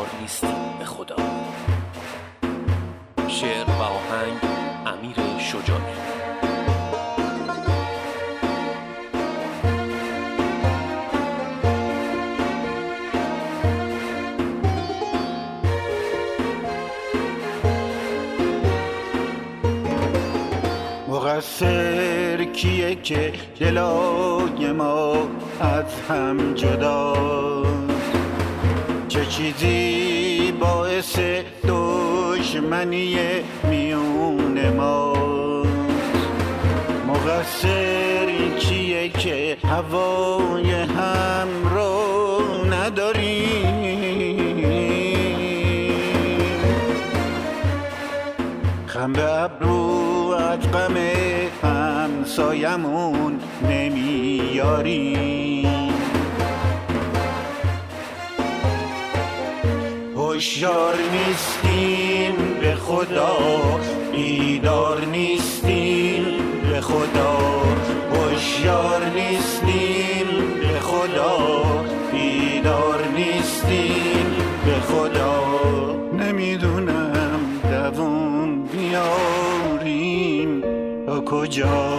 نیستیم به خدا. شعر و آهنگ امیر شجاعی. مقصر کیه که دلای ما از هم جداست؟ چه چیزی باعث دشمنی میون ماست؟ مقصر کیه که هوای هم رو نداریم؟ خم به ابرو از غم همسایمون نمیاریم. هوشیار نیستیم به خدا، بیدار نیستیم به خدا. هوشیار نیستیم به خدا، بیدار نیستیم به خدا. نمیدونم دووم بیاریم تا کجا.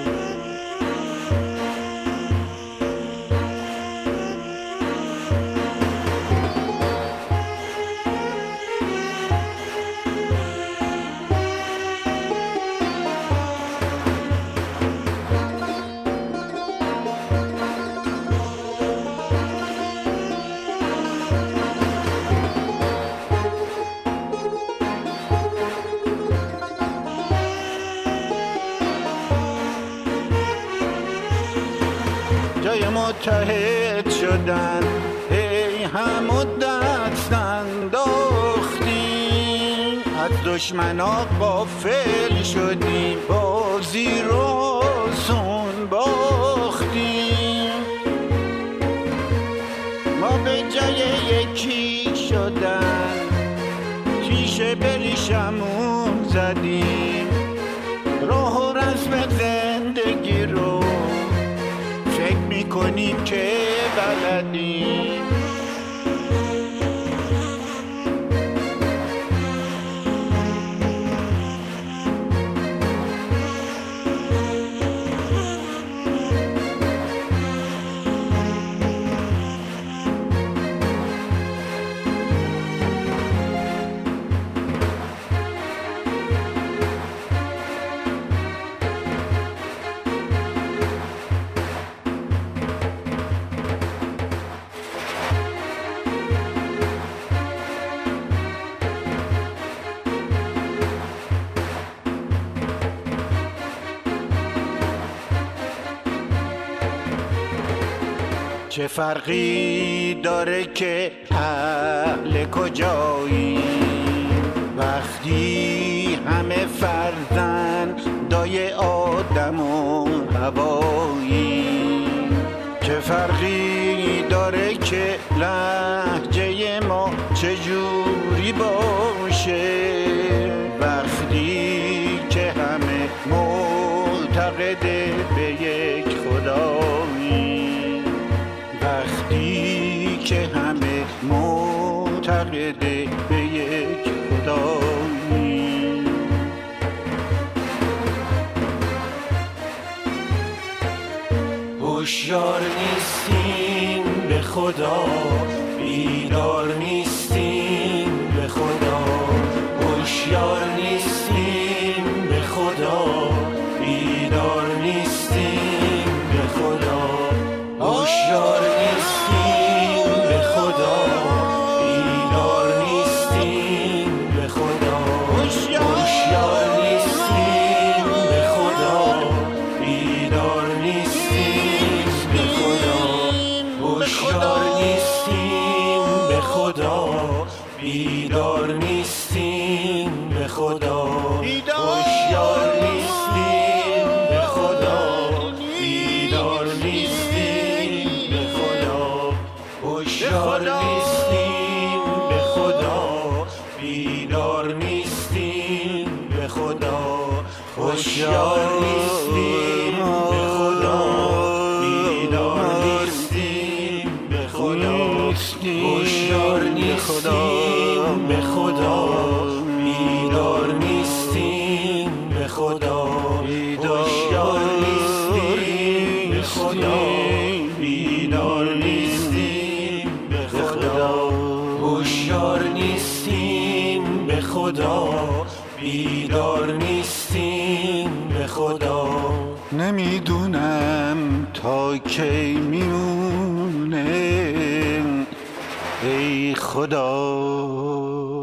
جای متحد شدن ای هم دست انداختیم، از دشمنا غافل شدیم، بازی رو سون باختیم. ما به جای یکی شدن تیشه بریشمون زدیم، راه و رسم زندگی رو فکر میکنیم که بلدیم. چه فرقی داره که اهل کجایی وقتی همه فرزندای آدم و هوایی؟ چه فرقی داره که لهجه ما چجوری باشه وقتی که همه معتقد به یک خدایی؟ وقتی که همه معتقد به یک خدایی. هوشیار نیستیم به خدا، بیدار نیستیم به خدا. هوشیار نیستیم به خدا، بیدار نیستیم به خدا. هوشیار نیستیم به خدا، بیدار نیستیم به خدا. هوشیار نیستیم به خدا، بیدار نیستیم به خدا. هوشیار نیستیم به خدا، بیدار نیستیم به خدا. هوشیار نیستیم به خدا، بیدار نیستیم به خدا. هوشیار نیستیم به خدا، بیدار نیستیم به خدا. هوشیار نیستیم به خدا، بیدار نیستیم به خدا. هوشیار نیستیم خدا بیدار نیستیم به خدا هوشیار نیستیم به خدا بیدار نیستیم به خدا هوشیار نیستیم به خدا بیدار نیستیم به خدا نمیدونم تا کی میمونه ای خدا